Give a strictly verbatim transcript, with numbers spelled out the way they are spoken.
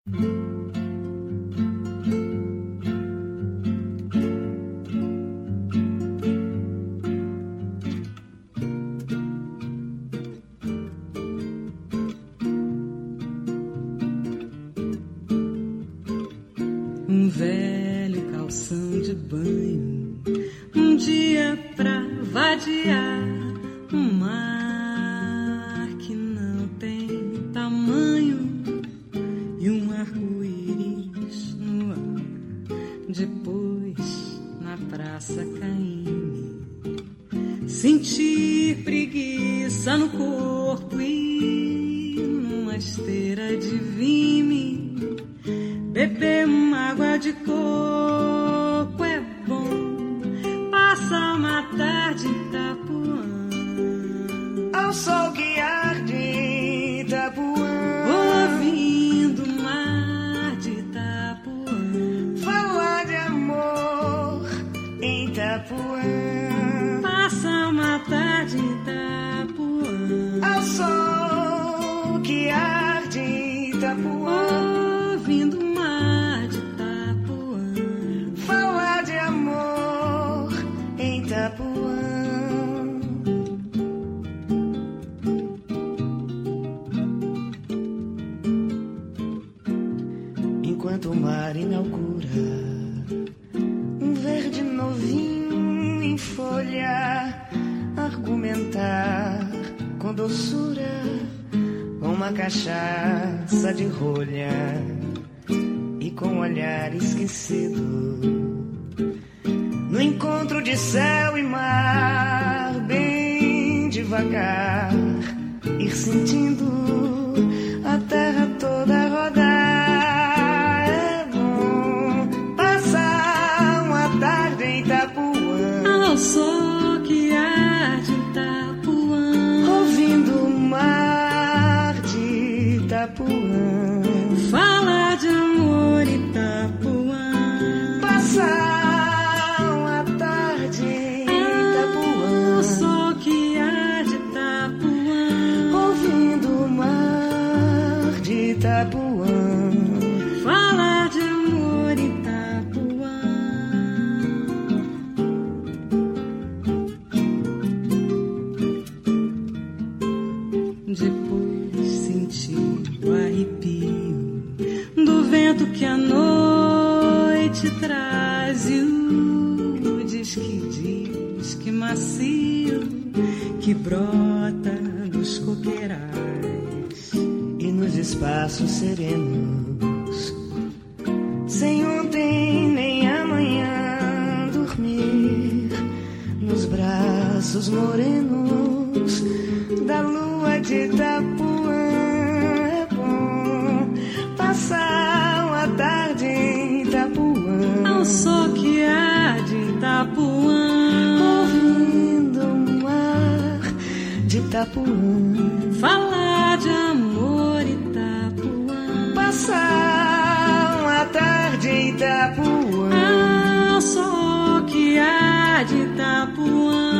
Um velho calção de banho, um dia pra vadiar, um mar que não tem tamanho e um arco-íris no ar. Depois, na praça Caíme, sentir preguiça no corpo e numa esteira de vime beber uma água de coco é bom. Passa uma tarde em Itapuã, ao sol que arde em Itapuã, ouvindo o mar de Itapuã, falar de amor em Itapuã. Passa uma tarde em Itapuã, ao sol que arde em Itapuã, ouvindo o mar de Itapuã, falar de amor em Itapuã. Enquanto o mar inaugura um verde novinho em folha, argumentar com doçura uma cachaça de rolha e com um olhar esquecido, no encontro de céu e mar, bem devagar, ir sentindo a terra toda rodar. É bom passar uma tarde em Itapuã, ao sol que arde em Itapuã, ouvindo o mar de Itapuã, falar de amor em Itapuã, passar uma tarde em Itapuã, ao sol que arde em Itapuã, ouvindo o mar de Itapuã, falar de amor em Itapuã. Depois senti o arrepio do vento que a noite traz e o diz que diz que macio que brota dos coqueirais. e nos espaços serenos, sem ontem nem amanhã, dormir nos braços morenos da lua de Itapuã. É bom passar uma tarde em Itapuã, Ao sol que arde em Itapuã, ouvindo o mar de Itapuã, falar de amor em Itapuã, passar uma tarde em Itapuã, ao sol que arde em Itapuã,